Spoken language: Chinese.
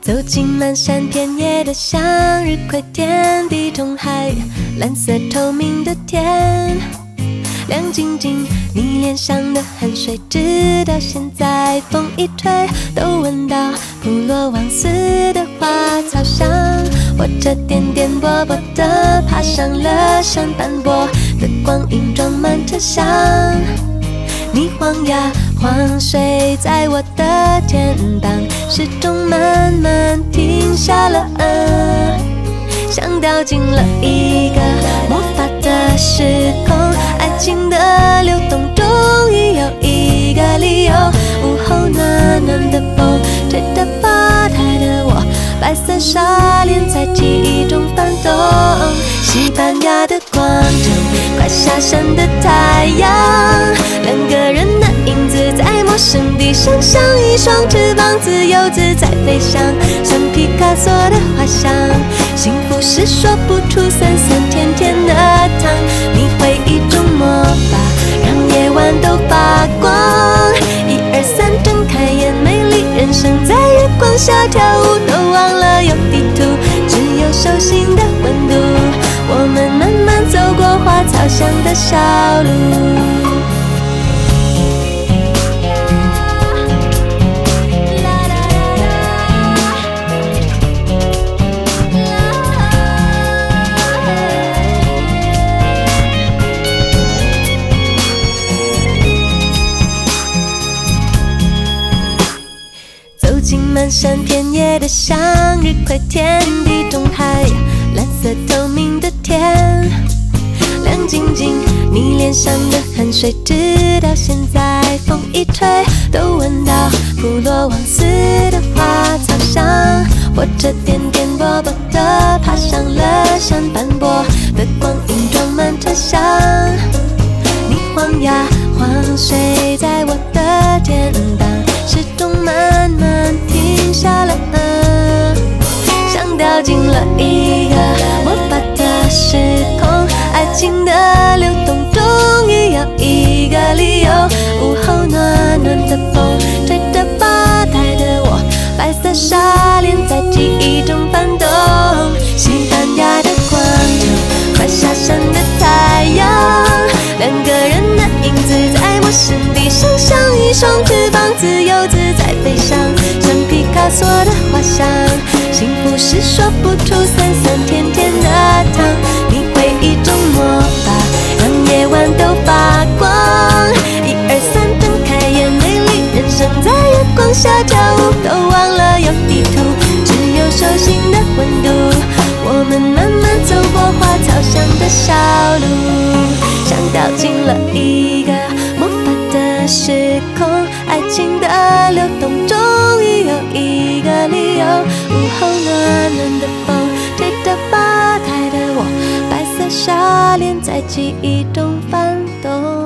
走进漫山遍野的向日葵田，地中海蓝色透明的天，亮晶晶你脸上的汗水，直到现在风一吹都闻到普罗旺斯的花草香。我这颠颠簸簸地爬上了山斑驳的光影，装满车厢。你晃呀晃，睡在我的肩膀，时钟慢慢停下了，像掉进了一个魔法的时空。爱情的流动终于有一个理由，午后暖暖的风吹着吧台的我，白色纱帘在记忆中翻动。西班牙的广场，快下山的太阳，两个人的影子在陌生地上，像一双翅膀自由自在飞翔，像皮卡索的画像。幸福是说不出酸酸甜甜的糖，你会一种魔法让夜晚都发光。1、2、3，睁开眼，美丽人生在月光下跳舞，都忘了有地图，只有手心的温度。我们慢慢走过花草香的小路。走进漫山遍野的向日葵田，地中海蓝色透明的天，亮晶晶你脸上的汗水，直到现在风一吹都闻到普罗旺斯的花草香。我这颠颠簸簸地爬上了山斑驳的光影，装满车厢。你晃呀晃，睡在我的肩膀，时钟慢慢停下了，像掉进了一个魔法的时空。爱情的流动终于有一个理由，午后暖暖的风吹着吧台的我，白色纱帘在记忆中翻动。西班牙的广场，快下山的太阳，两个人的影子在陌生地上，像一双翅膀自由自在飞翔，像皮卡索的画像。幸福是说不出酸酸甜甜的糖，你会一种魔法让夜晚都发光。1、2、3，睁开眼，美丽人生在月光下跳舞，都忘了有地图，只有手心的温度。我们慢慢走过花草香的小路，像掉进了一个魔法的时空。爱情的流动终于有一个理由，午后暖暖的风吹着吧台的我，白色纱帘在记忆中翻动。